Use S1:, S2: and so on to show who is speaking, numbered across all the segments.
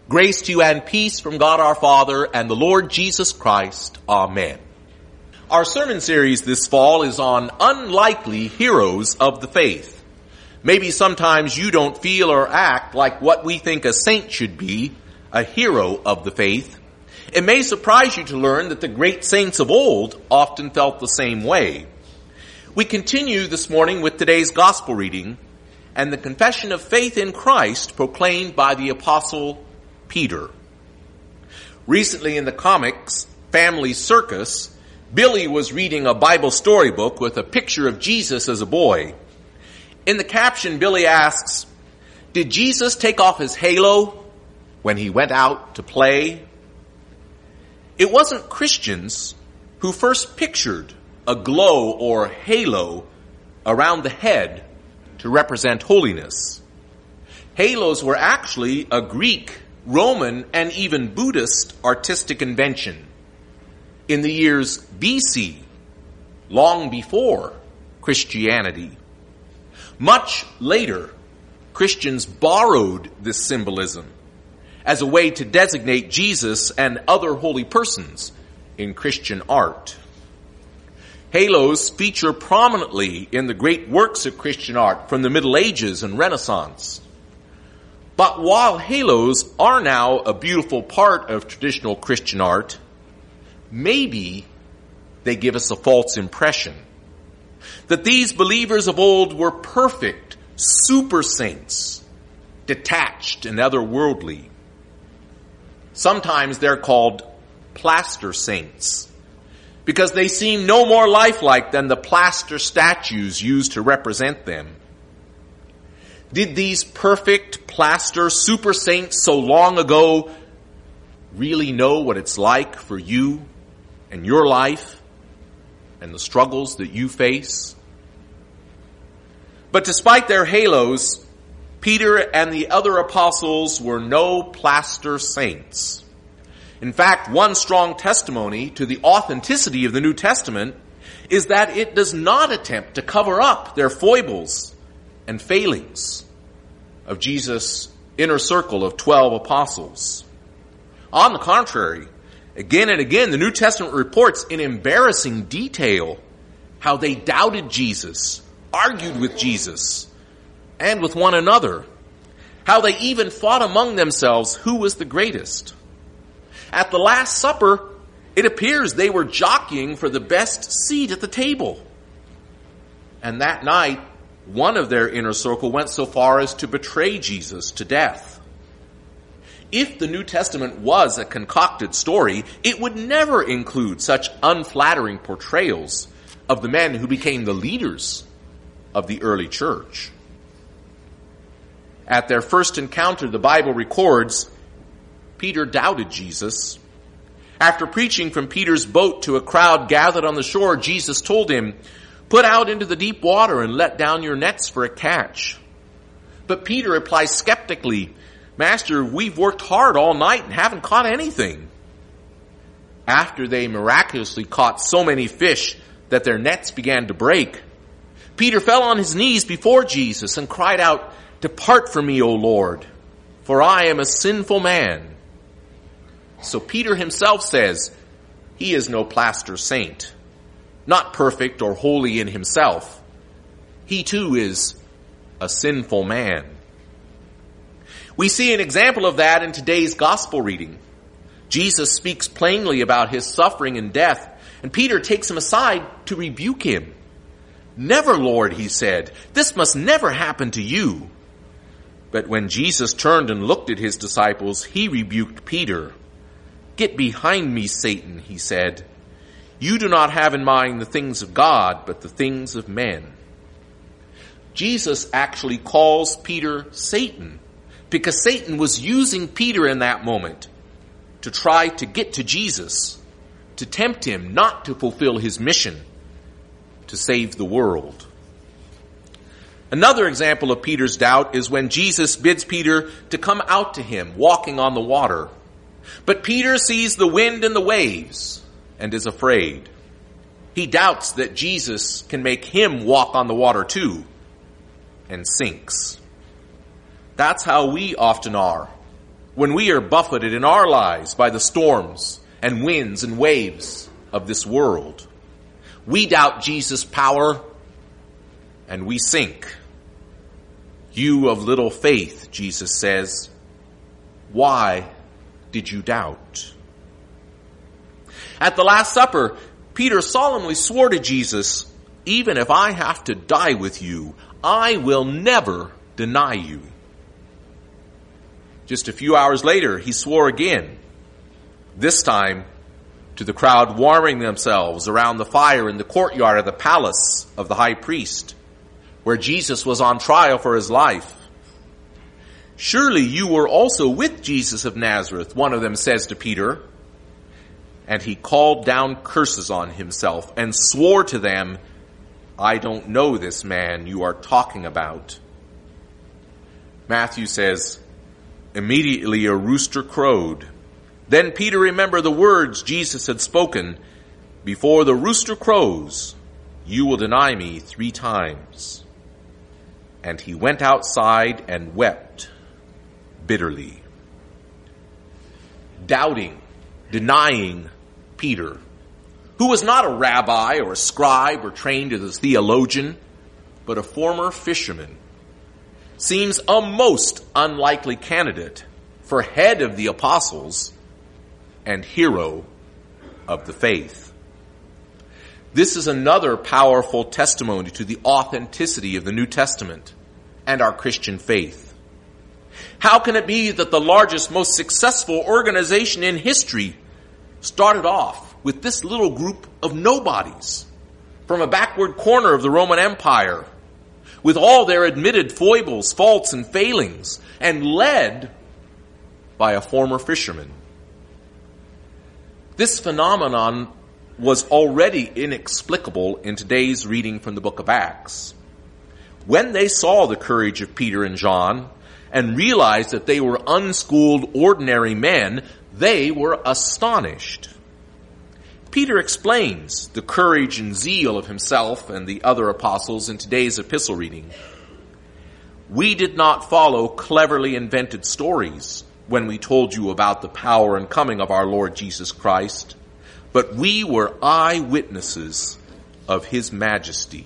S1: Grace to you and peace from God our Father and the Lord Jesus Christ. Amen. Our sermon series this fall is on unlikely heroes of the faith. Maybe sometimes you don't feel or act like what we think a saint should be, a hero of the faith. It may surprise you to learn that the great saints of old often felt the same way. We continue this morning with today's gospel reading and the confession of faith in Christ proclaimed by the Apostle Peter. Recently in the comics Family Circus, Billy was reading a Bible storybook with a picture of Jesus as a boy. In the caption, Billy asks, "Did Jesus take off his halo when he went out to play?" It wasn't Christians who first pictured a glow or halo around the head to represent holiness. Halos were actually a Greek, Roman, and even Buddhist artistic invention. In the years BC, long before Christianity. Much later, Christians borrowed this symbolism as a way to designate Jesus and other holy persons in Christian art. Halos feature prominently in the great works of Christian art from the Middle Ages and Renaissance. But while halos are now a beautiful part of traditional Christian art, maybe they give us a false impression that these believers of old were perfect, super saints, detached and otherworldly. Sometimes they're called plaster saints because they seem no more lifelike than the plaster statues used to represent them. Did these perfect plaster super saints so long ago really know what it's like for you and your life and the struggles that you face? But despite their halos, Peter and the other apostles were no plaster saints. In fact, one strong testimony to the authenticity of the New Testament is that it does not attempt to cover up their foibles and failings of Jesus' inner circle of 12 apostles. On the contrary, again and again, the New Testament reports in embarrassing detail how they doubted Jesus, argued with Jesus, and with one another, how they even fought among themselves who was the greatest. At the Last Supper, it appears they were jockeying for the best seat at the table. And that night, one of their inner circle went so far as to betray Jesus to death. If the New Testament was a concocted story, it would never include such unflattering portrayals of the men who became the leaders of the early church. At their first encounter, the Bible records, Peter doubted Jesus. After preaching from Peter's boat to a crowd gathered on the shore, Jesus told him, "Put out into the deep water and let down your nets for a catch." But Peter replies skeptically, "Master, we've worked hard all night and haven't caught anything." After they miraculously caught so many fish that their nets began to break, Peter fell on his knees before Jesus and cried out, "Depart from me, O Lord, for I am a sinful man." So Peter himself says he is no plaster saint, not perfect or holy in himself. He too is a sinful man. We see an example of that in today's gospel reading. Jesus speaks plainly about his suffering and death, and Peter takes him aside to rebuke him. "Never, Lord," he said, "this must never happen to you." But when Jesus turned and looked at his disciples, he rebuked Peter. "Get behind me, Satan," he said. "You do not have in mind the things of God, but the things of men." Jesus actually calls Peter Satan because Satan was using Peter in that moment to try to get to Jesus, to tempt him not to fulfill his mission to save the world. Another example of Peter's doubt is when Jesus bids Peter to come out to him walking on the water. But Peter sees the wind and the waves and is afraid. He doubts that Jesus can make him walk on the water too, and sinks. That's how we often are when we are buffeted in our lives by the storms and winds and waves of this world. We doubt Jesus' power and we sink. You of little faith, Jesus says, why did you doubt? At the Last Supper, Peter solemnly swore to Jesus, even if I have to die with you, I will never deny you. Just a few hours later, he swore again, this time to the crowd warming themselves around the fire in the courtyard of the palace of the high priest, where Jesus was on trial for his life. Surely you were also with Jesus of Nazareth, one of them says to Peter. And he called down curses on himself and swore to them, I don't know this man you are talking about. Matthew says, immediately a rooster crowed. Then Peter remembered the words Jesus had spoken, before the rooster crows, you will deny me 3 times. And he went outside and wept bitterly. Doubting, denying Peter, who was not a rabbi or a scribe or trained as a theologian, but a former fisherman, seems a most unlikely candidate for head of the apostles and hero of the faith. This is another powerful testimony to the authenticity of the New Testament and our Christian faith. How can it be that the largest, most successful organization in history started off with this little group of nobodies from a backward corner of the Roman Empire, with all their admitted foibles, faults, and failings, and led by a former fisherman? This phenomenon was already inexplicable in today's reading from the book of Acts. When they saw the courage of Peter and John and realized that they were unschooled, ordinary men, they were astonished. Peter explains the courage and zeal of himself and the other apostles in today's epistle reading. We did not follow cleverly invented stories when we told you about the power and coming of our Lord Jesus Christ, but we were eyewitnesses of his majesty.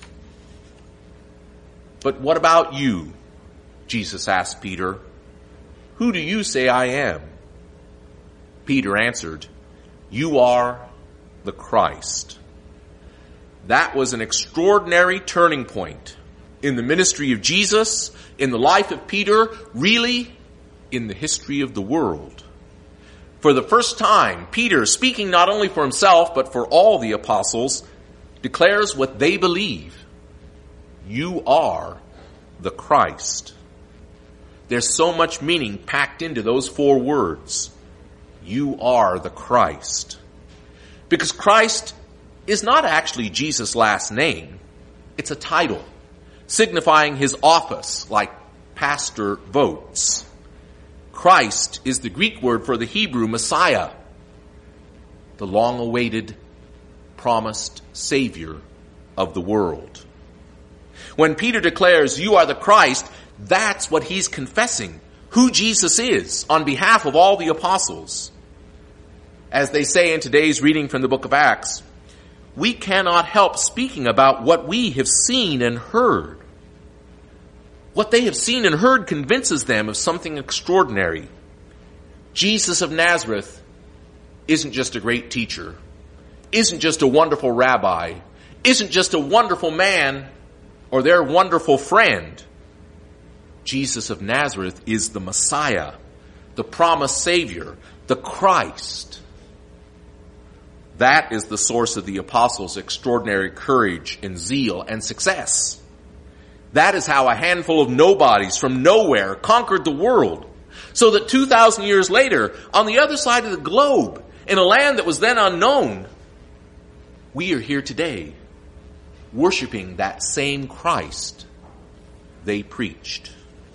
S1: But what about you? Jesus asked Peter. Who do you say I am? Peter answered, you are the Christ. That was an extraordinary turning point in the ministry of Jesus, in the life of Peter, really in the history of the world. For the first time, Peter, speaking not only for himself but for all the apostles, declares what they believe. You are the Christ. There's so much meaning packed into those 4 words. You are the Christ. Because Christ is not actually Jesus' last name. It's a title signifying his office, like pastor votes. Christ is the Greek word for the Hebrew Messiah, the long-awaited, promised Savior of the world. When Peter declares, you are the Christ, that's what he's confessing, who Jesus is on behalf of all the apostles. As they say in today's reading from the book of Acts, we cannot help speaking about what we have seen and heard. What they have seen and heard convinces them of something extraordinary. Jesus of Nazareth isn't just a great teacher, isn't just a wonderful rabbi, isn't just a wonderful man or their wonderful friend. Jesus of Nazareth is the Messiah, the promised Savior, the Christ. That is the source of the apostles' extraordinary courage and zeal and success. That is how a handful of nobodies from nowhere conquered the world, so that 2,000 years later, on the other side of the globe, in a land that was then unknown, we are here today, worshiping that same Christ they preached.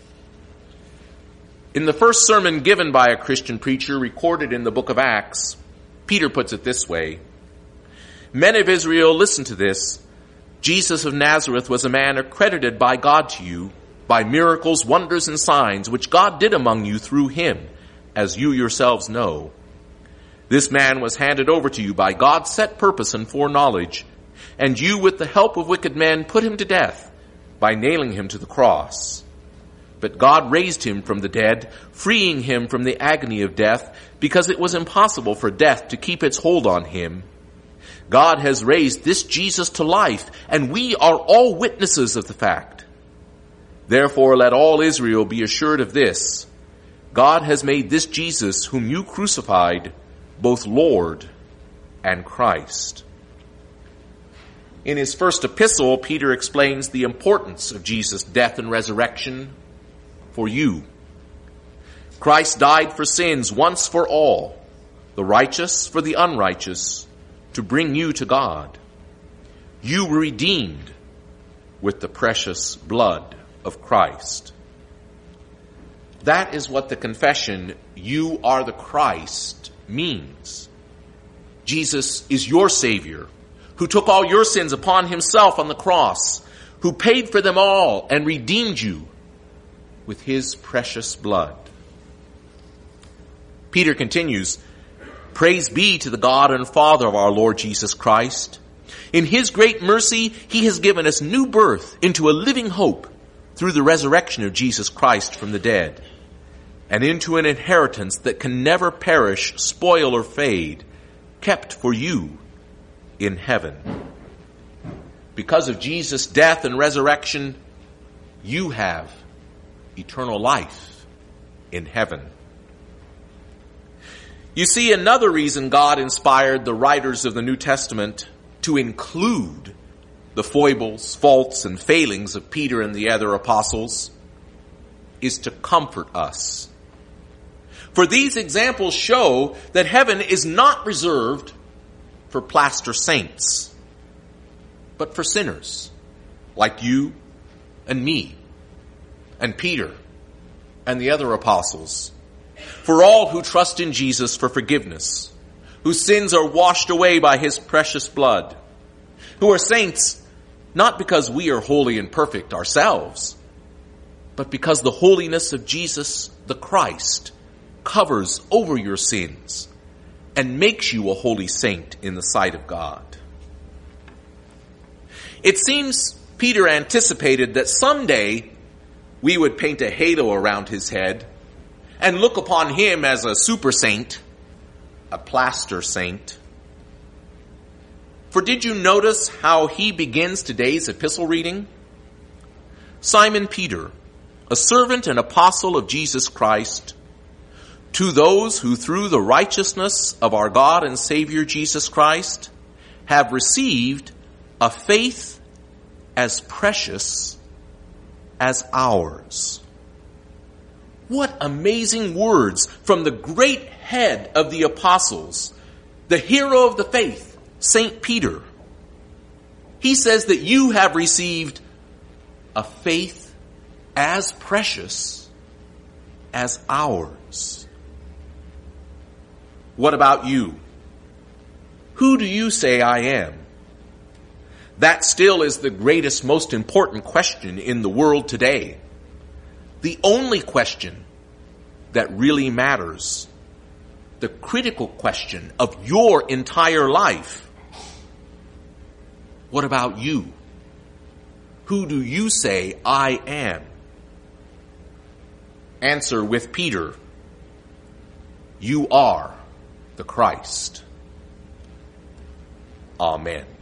S1: In the first sermon given by a Christian preacher recorded in the book of Acts, Peter puts it this way: Men of Israel, listen to this. Jesus of Nazareth was a man accredited by God to you by miracles, wonders, and signs which God did among you through him, as you yourselves know. This man was handed over to you by God's set purpose and foreknowledge, and you, with the help of wicked men, put him to death by nailing him to the cross. But God raised him from the dead, freeing him from the agony of death, because it was impossible for death to keep its hold on him. God has raised this Jesus to life, and we are all witnesses of the fact. Therefore, let all Israel be assured of this: God has made this Jesus, whom you crucified, both Lord and Christ. In his first epistle, Peter explains the importance of Jesus' death and resurrection for you. Christ died for sins once for all, the righteous for the unrighteous, to bring you to God. You were redeemed with the precious blood of Christ. That is what the confession, "You are the Christ," means. Jesus is your Savior, who took all your sins upon himself on the cross, who paid for them all and redeemed you with his precious blood. Peter continues, "Praise be to the God and Father of our Lord Jesus Christ. In his great mercy, he has given us new birth into a living hope through the resurrection of Jesus Christ from the dead, and into an inheritance that can never perish, spoil, or fade, kept for you in heaven." Because of Jesus' death and resurrection, you have eternal life in heaven. You see, another reason God inspired the writers of the New Testament to include the foibles, faults, and failings of Peter and the other apostles is to comfort us. For these examples show that heaven is not reserved for plaster saints, but for sinners like you and me and Peter and the other apostles, for all who trust in Jesus for forgiveness, whose sins are washed away by his precious blood, who are saints not because we are holy and perfect ourselves, but because the holiness of Jesus the Christ covers over your sins and makes you a holy saint in the sight of God. It seems Peter anticipated that someday we would paint a halo around his head and look upon him as a super saint, a plaster saint. For did you notice how he begins today's epistle reading? Simon Peter, a servant and apostle of Jesus Christ, to those who through the righteousness of our God and Savior Jesus Christ have received a faith as precious as ours. What amazing words from the great head of the apostles, the hero of the faith, St. Peter. He says that you have received a faith as precious as ours. What about you? Who do you say I am? That still is the greatest, most important question in the world today. The only question that really matters. The critical question of your entire life. What about you? Who do you say I am? Answer with Peter. You are the Christ. Amen.